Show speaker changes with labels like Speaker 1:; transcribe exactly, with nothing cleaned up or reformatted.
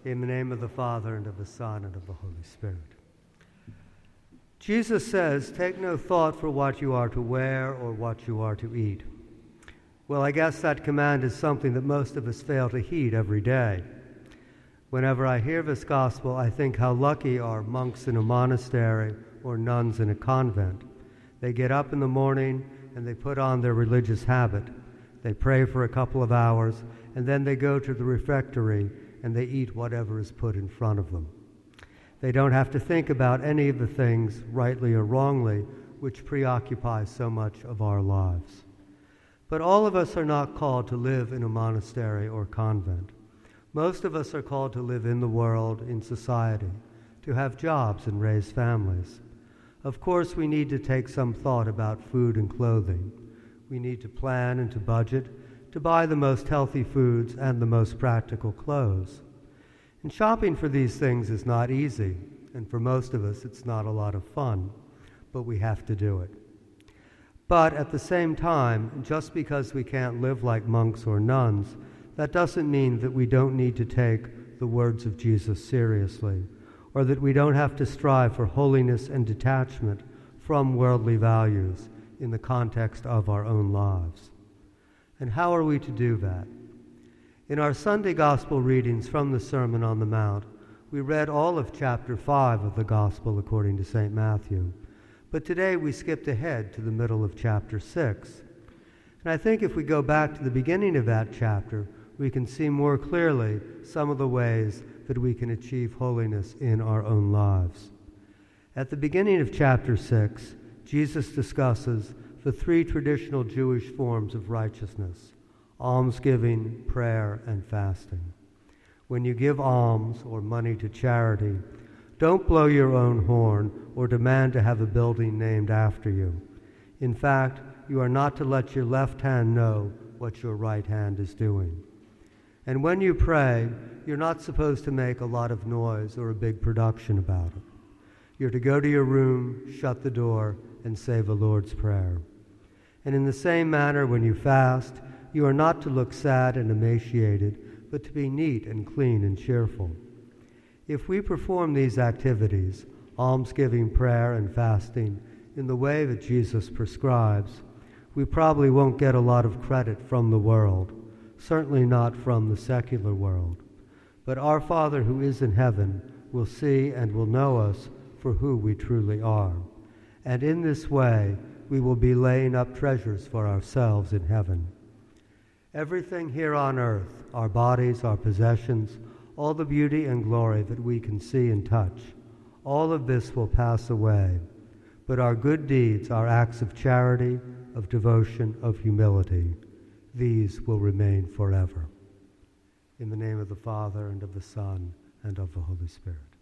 Speaker 1: In the name of the Father, and of the Son, and of the Holy Spirit. Jesus says, take no thought for what you are to wear or what you are to eat. Well, I guess that command is something that most of us fail to heed every day. Whenever I hear this gospel, I think how lucky are monks in a monastery or nuns in a convent. They get up in the morning and they put on their religious habit. They pray for a couple of hours, and then they go to the refectory and they eat whatever is put in front of them. They don't have to think about any of the things, rightly or wrongly, which preoccupy so much of our lives. But all of us are not called to live in a monastery or convent. Most of us are called to live in the world, in society, to have jobs and raise families. Of course, we need to take some thought about food and clothing. We need to plan and to budget, to buy the most healthy foods and the most practical clothes. And shopping for these things is not easy, and for most of us it's not a lot of fun, but we have to do it. But at the same time, just because we can't live like monks or nuns, that doesn't mean that we don't need to take the words of Jesus seriously, or that we don't have to strive for holiness and detachment from worldly values in the context of our own lives. And how are we to do that? In our Sunday Gospel readings from the Sermon on the Mount, we read all of chapter five of the Gospel according to Saint Matthew. But today we skipped ahead to the middle of chapter six. And I think if we go back to the beginning of that chapter, we can see more clearly some of the ways that we can achieve holiness in our own lives. At the beginning of chapter six, Jesus discusses the three traditional Jewish forms of righteousness: almsgiving, prayer, and fasting. When you give alms or money to charity, don't blow your own horn or demand to have a building named after you. In fact, you are not to let your left hand know what your right hand is doing. And when you pray, you're not supposed to make a lot of noise or a big production about it. You're to go to your room, shut the door, and say the Lord's Prayer. And in the same manner, when you fast, you are not to look sad and emaciated, but to be neat and clean and cheerful. If we perform these activities, almsgiving, prayer, and fasting, in the way that Jesus prescribes, we probably won't get a lot of credit from the world, certainly not from the secular world. But our Father who is in heaven will see and will know us for who we truly are. And in this way, we will be laying up treasures for ourselves in heaven. Everything here on earth, our bodies, our possessions, all the beauty and glory that we can see and touch, all of this will pass away. But our good deeds, our acts of charity, of devotion, of humility, these will remain forever. In the name of the Father, and of the Son, and of the Holy Spirit.